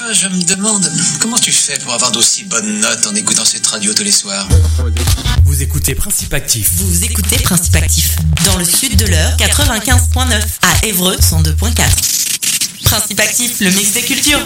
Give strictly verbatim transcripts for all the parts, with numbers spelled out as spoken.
je me demande, comment tu fais pour avoir d'aussi bonnes notes en écoutant cette radio tous les soirs? Vous écoutez Principe Actif. Vous écoutez Principe Actif. Dans le sud de l'heure, quatre-vingt-quinze virgule neuf. À Évreux, cent deux virgule quatre. Principe Actif, le mix des cultures.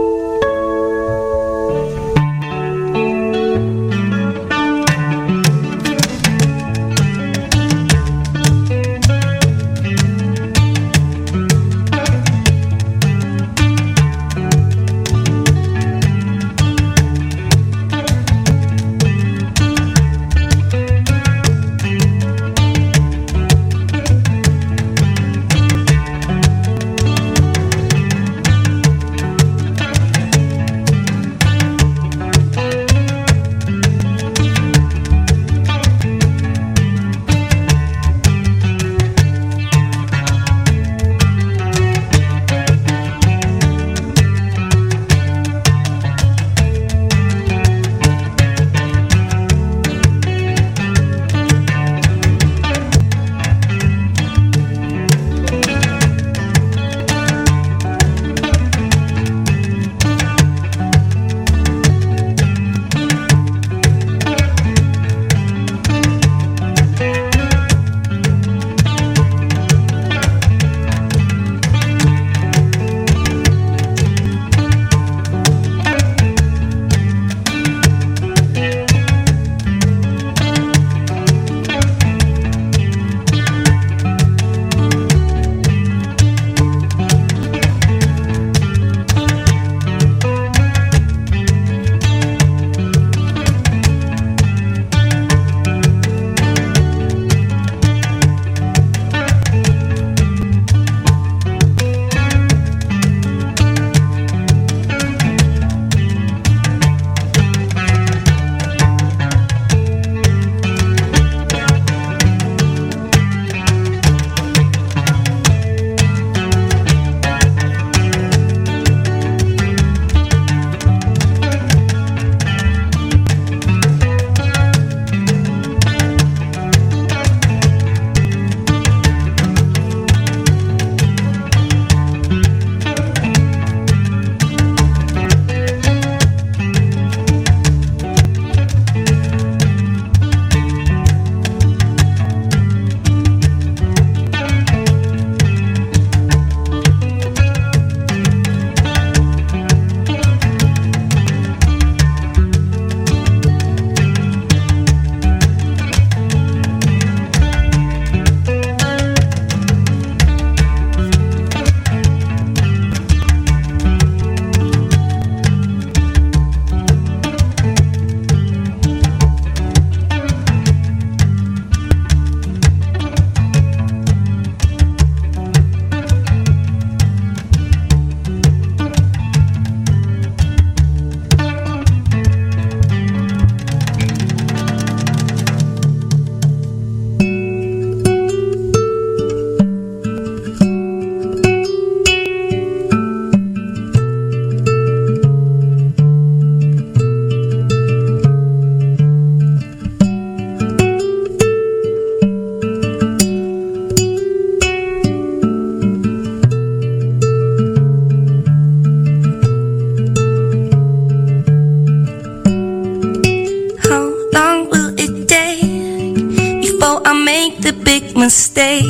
mistake.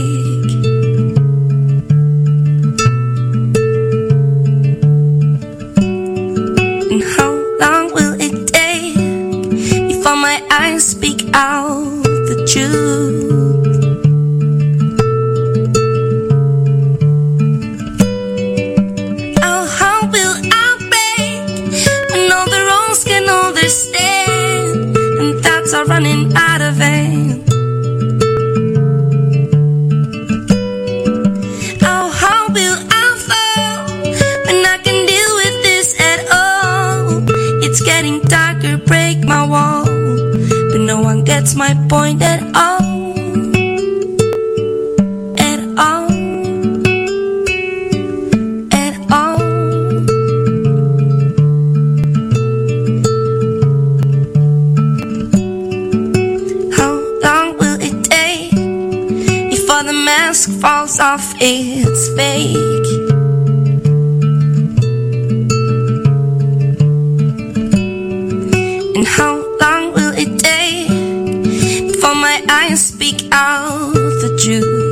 And how long will it take before my eyes speak out the truth? Oh, how will I break when all the wrongs can understand and thoughts are running out of hand? Break my wall, but no one gets my point at all, at all, at all. How long will it take before the mask falls off its fake? And how long will it take before my eyes speak out the truth?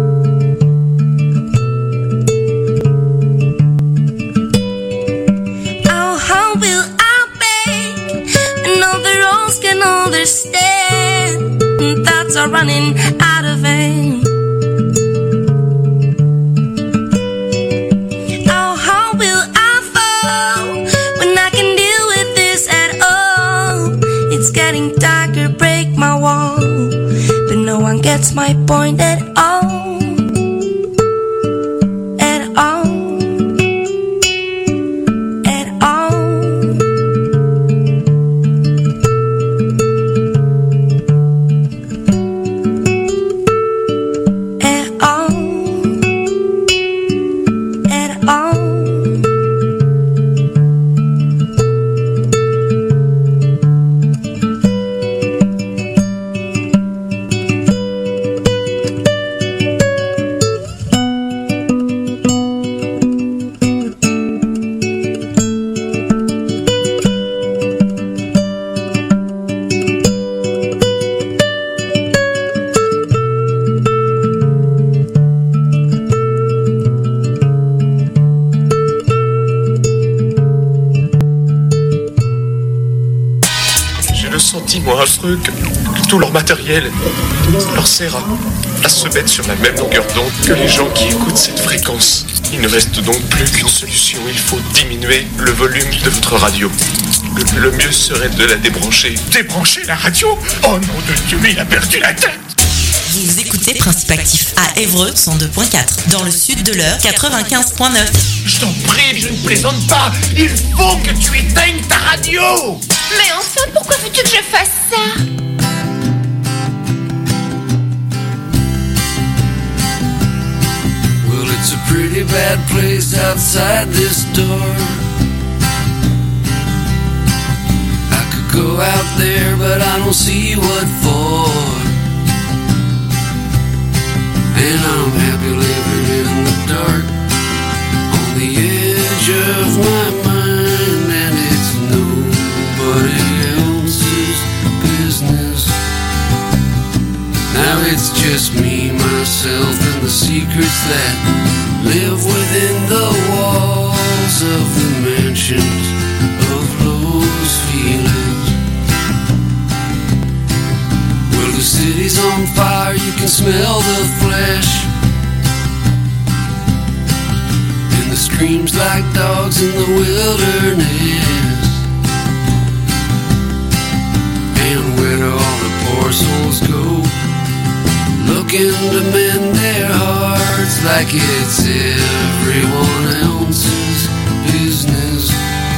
Oh, how will I make when all the roads can understand and thoughts are running out of aim? Oh, how will I fall when I can deal with this at all? It's getting darker, break my wall, but no one gets my point at all. At all. At all. At all. At all. J'ai le sentiment affreux que, que tout leur matériel leur sert à, à se mettre sur la même longueur d'onde que les gens qui écoutent cette fréquence. Il ne reste donc plus qu'une solution, il faut diminuer le volume de votre radio. Le, le mieux serait de la débrancher. Débrancher la radio? Oh non de Dieu, mais il a perdu la tête! Vous écoutez Principe Actif à Évreux cent deux point quatre, dans le sud de l'heure quatre-vingt-quinze point neuf. Je t'en prie, je ne plaisante pas. Il faut que tu éteignes ta radio. Mais enfin, pourquoi veux-tu que je fasse ça? Well, it's a pretty bad place outside this door. I could go out there, but I don't see what for. And I'm happy living in the dark, on the edge of my mind, and it's nobody else's business. Now it's just me, myself, and the secrets that live within the walls of the mansions of those feelings. Well, the city's on fire, you can smell the flesh, and the screams like dogs in the wilderness. And where do all the poor souls go, looking to mend their hearts like it's everyone else's business?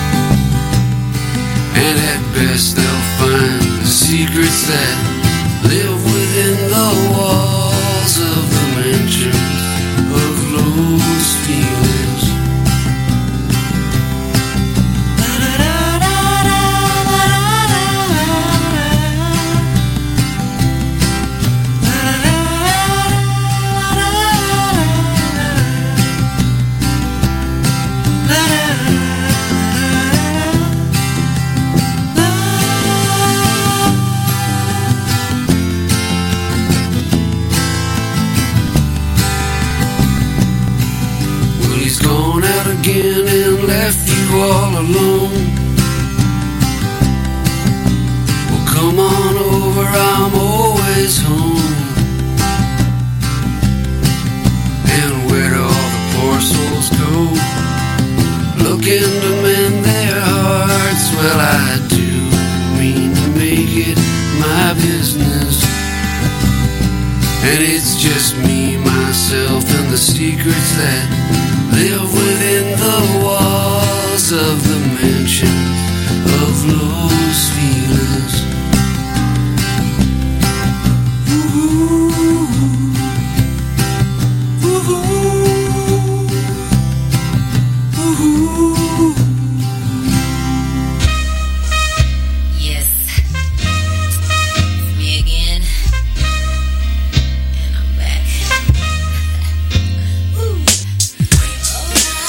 And at best they'll find the secrets that live within the walls of the mansions of those feelings. Again and left you all alone. Well, come on over, I'm always home. And where do all the poor souls go, looking to mend their hearts? Well, I do mean to make it my business. And it's just me, myself, and the secrets that live within the walls of the mansion of those feelings. Ooh, ooh, ooh. Yes, it's me again, and I'm back. Ooh.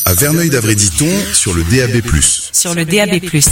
à Verneuil-d'Avray-Diton sur le D A B plus. Sur le D A B plus.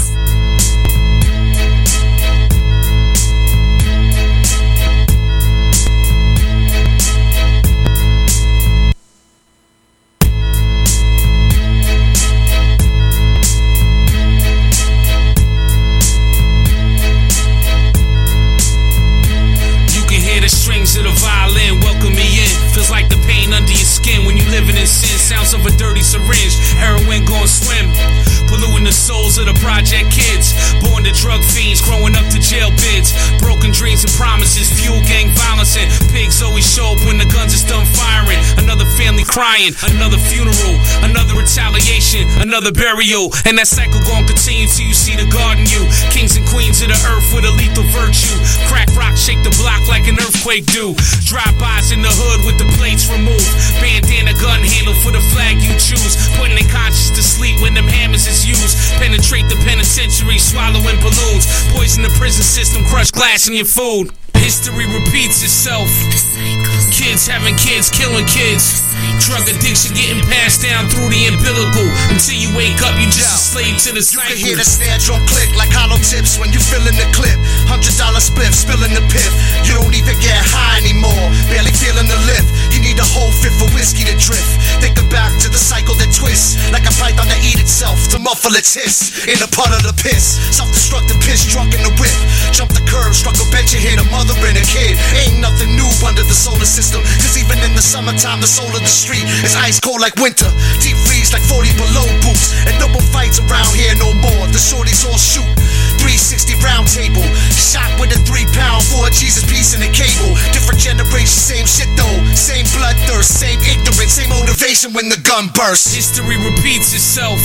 To the violin, welcome me in. Feels like the pain under your skin when you living in sin. Sounds of a dirty syringe, heroin gon' swim. Polluting the souls of the project kids. Born to drug fiends, growing up to jail bids. Broken dreams and promises, fuel gang violence. And pigs always show up when the guns are done firing. Another family crying, another funeral, another retaliation, another burial. And that cycle gon' continue till you see the God in you. Kings and queens of the earth with a lethal virtue. Crack rock, shake the block like an earthquake do. Drive-bys in the hood with the plates removed. Bandana gun handle for the flag you choose. Putting their conscience to sleep when them hammers is used. Penetrate the penitentiary, swallowing balloons. Poison the prison system, crush glass in your food. History repeats itself. Kids having kids, killing kids. Drug addiction getting passed down through the umbilical. Until you wake up, you just a slave to the cycle. You can hear the snare drum click like hollow tips when you feeling the clip. Hundred dollar spliff, spilling the piff. You don't even get high anymore, barely feeling the lift. You need a whole fifth of whiskey to drift. Thinking back to the cycle that twists like a python that eat itself to muffle its hiss in a pot of the piss. Self-destructive piss drunk in the whip. Jump the curb, struck a bench, you hit a mother and a kid. Ain't nothing new under the solar system, cause even in the summertime the soul of the street is ice cold like winter. Deep freeze like forty below boots. And no more fights around here no more. The shorties all shoot three sixty round table. Shot with a three pound for a Jesus piece in a cable. Different generation, same shit though. Same bloodthirst, same ignorance, same motivation when the gun bursts. History repeats itself.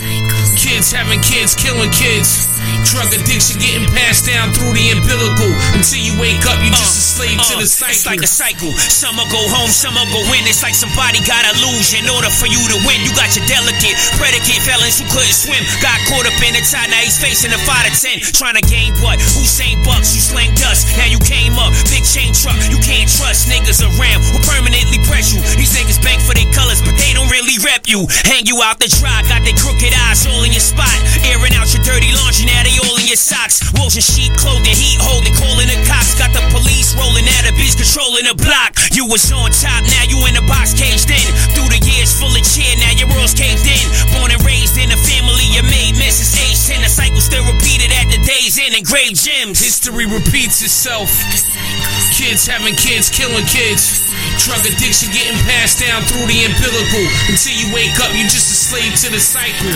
Kids having kids, killing kids. Drug addiction getting passed down through the umbilical. Until you wake up, you just uh, a slave uh, to the cycle. It's like a cycle. Some will go home, some will go in. It's like somebody gotta lose in order for you to win. You got your delicate predicate felons who couldn't swim. Got caught up in the tide, now he's facing a five to ten. Trying to gain what? Hussein Bucks, you slang dust. Now you came up, big chain truck. You can't trust niggas around who permanently press you. These niggas bank for their colors, but they don't really rep you. Hang you out the dry, got their crooked eyes all in your spot. Airing out your dirty laundry, now they all in your socks. Wolves and sheep clothing, heat holding, calling the cops. Got the police rolling at a bitch, controlling the block. You was on top, now you in the box caged in. Through the years full of cheer, now your world's caved in. Born and raised in a family you made misses age ten. The cycle still repeated at the days in engraved gems. History repeats itself. Kids having kids, killing kids. Drug addiction getting passed down through the umbilical. Until you wake up, you just a slave to the cycle.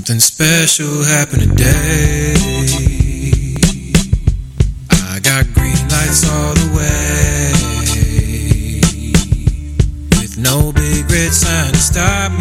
Something special happened today. I got green lights all the way, with no big red sign to stop me.